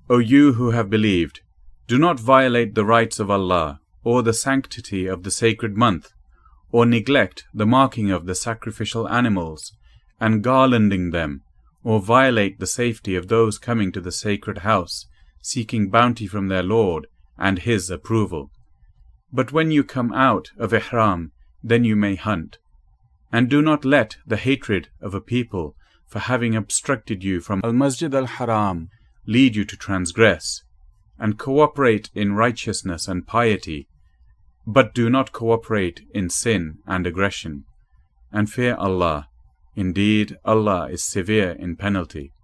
O you who have believed, do not violate the rights of Allah, or the sanctity of the sacred month, or neglect the marking of the sacrificial animals, and garlanding them, or violate the safety of those coming to the sacred house, seeking bounty from their Lord and His approval. But when you come out of Ihram, then you may hunt. And do not let the hatred of a people for having obstructed you from Al-Masjid al-Haram lead you to transgress, and cooperate in righteousness and piety, but do not cooperate in sin and aggression, and fear Allah. Indeed, Allah is severe in penalty.